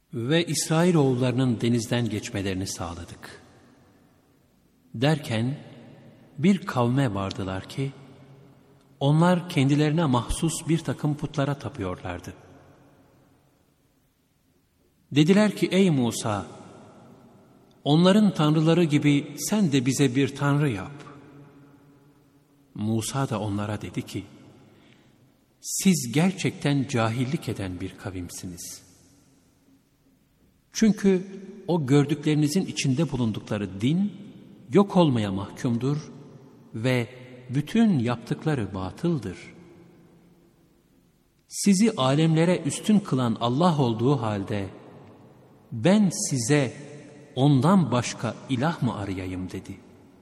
Ve İsrailoğullarının denizden geçmelerini sağladık. Derken bir kavme vardılar ki, onlar kendilerine mahsus bir takım putlara tapıyorlardı. Dediler ki, ey Musa, onların tanrıları gibi sen de bize bir tanrı yap. Musa da onlara dedi ki, siz gerçekten cahillik eden bir kavimsiniz. Çünkü o gördüklerinizin içinde bulundukları din yok olmaya mahkumdur ve bütün yaptıkları batıldır. Sizi alemlere üstün kılan Allah olduğu halde ben size ondan başka ilah mı arayayım dedi.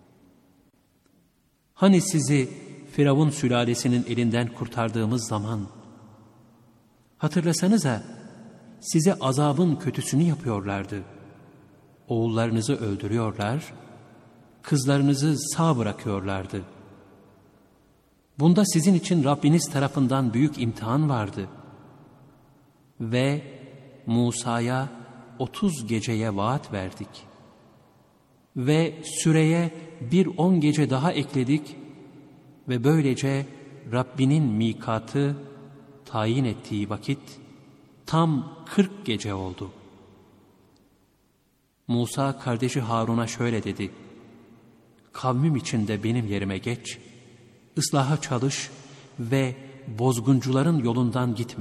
Hani sizi Firavun sülalesinin elinden kurtardığımız zaman, hatırlasanıza size azabın kötüsünü yapıyorlardı. Oğullarınızı öldürüyorlar, kızlarınızı sağ bırakıyorlardı. Bunda sizin için Rabbiniz tarafından büyük imtihan vardı. Ve Musa'ya 30 geceye vaat verdik. Ve süreye bir 10 gece daha ekledik ve böylece Rabbinin mikatı tayin ettiği vakit tam 40 gece oldu. Musa kardeşi Harun'a şöyle dedi: kavmim içinde benim yerime geç, ıslaha çalış ve bozguncuların yolundan gitme.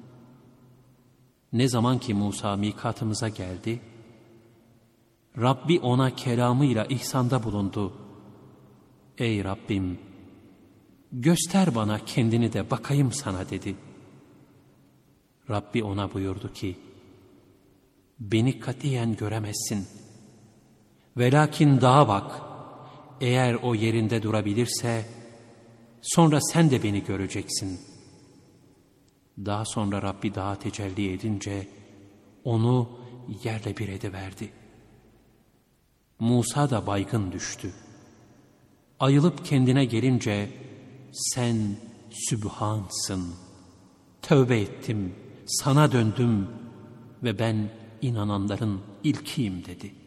Ne zaman ki Musa mikatımıza geldi, Rabbi ona kelamıyla ihsanda bulundu. Ey Rabbim, göster bana kendini de bakayım sana dedi. Rabbi ona buyurdu ki, beni katiyen göremezsin. Velakin dağa bak, eğer o yerinde durabilirse, sonra sen de beni göreceksin. Daha sonra Rabbi dağa tecelli edince, onu yerle bir ediverdi. Musa da baygın düştü. Ayılıp kendine gelince, sen Sübhansın, tövbe ettim, sana döndüm ve ben inananların ilkiyim dedi.